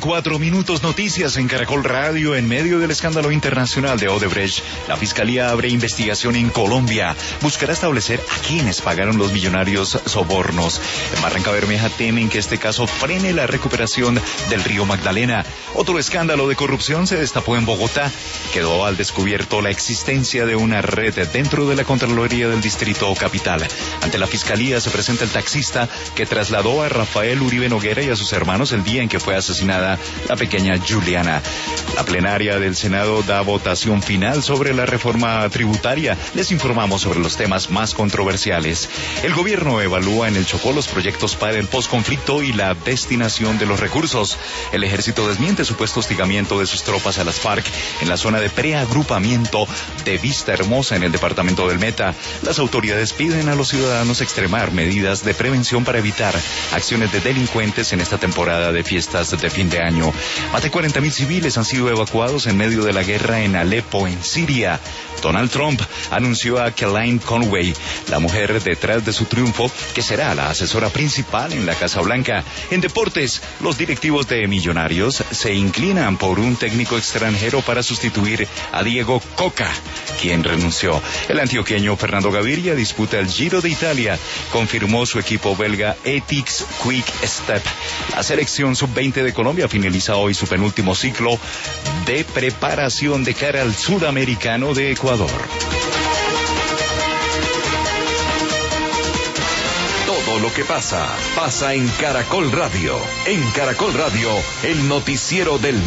4 minutos, noticias en Caracol Radio. En medio del escándalo internacional de Odebrecht, la Fiscalía abre investigación en Colombia. Buscará establecer a quienes pagaron los millonarios sobornos. En Barranca Bermeja temen que este caso frene la recuperación del río Magdalena. Otro escándalo de corrupción se destapó en Bogotá. Quedó al descubierto la existencia de una red dentro de la Contraloría del Distrito Capital. Ante la Fiscalía se presenta el taxista que trasladó a Rafael Uribe Noguera y a sus hermanos el día en que fue asesinada la pequeña Juliana. La plenaria del Senado da votación final sobre la reforma tributaria. Les informamos sobre los temas más controversiales. El gobierno evalúa en el Chocó los proyectos para el posconflicto y la destinación de los recursos. El ejército desmiente supuesto hostigamiento de sus tropas a las FARC en la zona de preagrupamiento de Vista Hermosa en el departamento del Meta. Las autoridades piden a los ciudadanos extremar medidas de prevención para evitar acciones de delincuentes en esta temporada de fiestas de fin de año. Más de 40,000 civiles han sido evacuados en medio de la guerra en Alepo, en Siria. Donald Trump anunció a Kellyanne Conway, la mujer detrás de su triunfo, que será la asesora principal en la Casa Blanca. En deportes, los directivos de Millonarios se inclinan por un técnico extranjero para sustituir a Diego Coca, quien renunció. El antioqueño Fernando Gaviria disputa el Giro de Italia. Confirmó su equipo belga Ethics Quick Step. La selección sub-20 de Colombia finaliza hoy su penúltimo ciclo de preparación de cara al Sudamericano de Ecuador. Todo lo que pasa en Caracol Radio. En Caracol Radio, el noticiero del